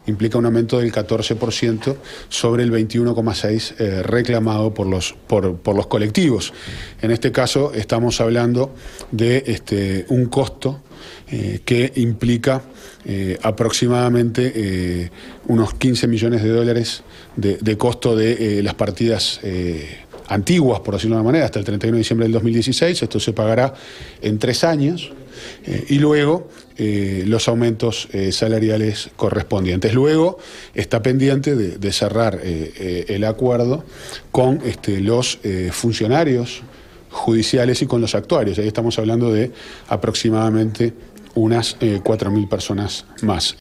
implica un aumento del 14% sobre el 21,6% reclamado por los colectivos. En este caso estamos hablando de un costo que implica aproximadamente unos 15 millones de dólares de costo de las partidas antiguas, por decirlo de una manera, hasta el 31 de diciembre del 2016. Esto se pagará en 3 años y luego los aumentos salariales correspondientes. Luego está pendiente de cerrar el acuerdo con los funcionarios judiciales y con los actuarios. Ahí estamos hablando de aproximadamente unas 4.000 personas más.